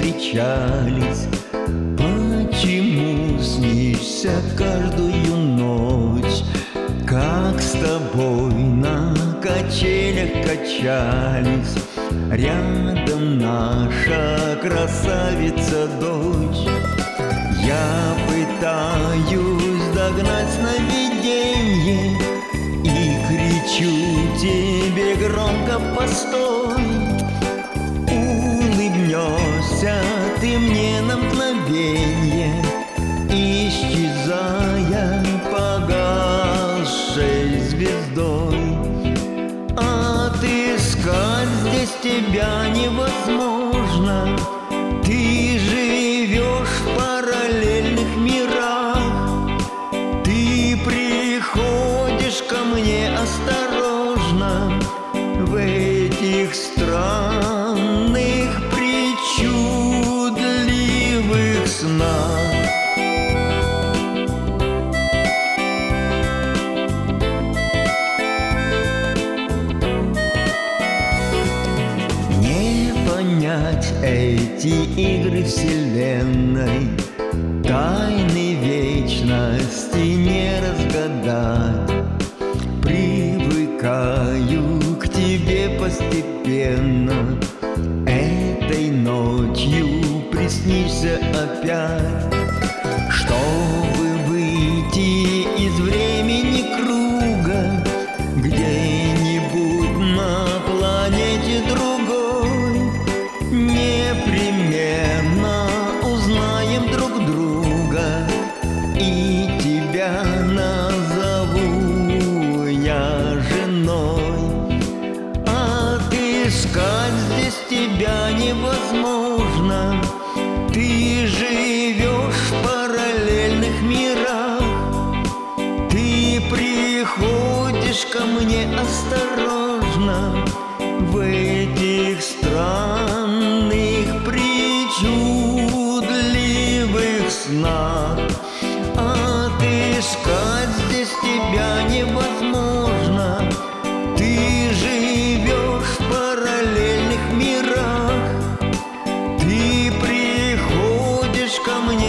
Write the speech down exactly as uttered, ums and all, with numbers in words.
встречались. Почему снишься каждую ночь, как с тобой на качелях качались? Рядом наша красавица-дочь. Я пытаюсь догнать сновиденье и кричу тебе громко: постой! Улыбнешься ты мне на мгновенье, исчезая погасшей звездой. Отыскать здесь тебя невозможно, ты живешь в параллельных мирах. Ты приходишь ко мне осторожно в этих странных причудливых снах. Эти игры вселенной, тайны вечности не разгадать. Привыкаю к тебе постепенно, этой ночью приснишься опять. Чтобы выйти из времени круга, где-нибудь на планете другой, непременно узнаем друг друга, и тебя назову я женой. Отыскать здесь тебя невозможно, ты живешь в параллельных мирах. Ты приходишь ко мне осторожно в этих странных причудливых снах. Отыскать здесь тебя невозможно, ты живешь в параллельных мирах. Ты приходишь ко мне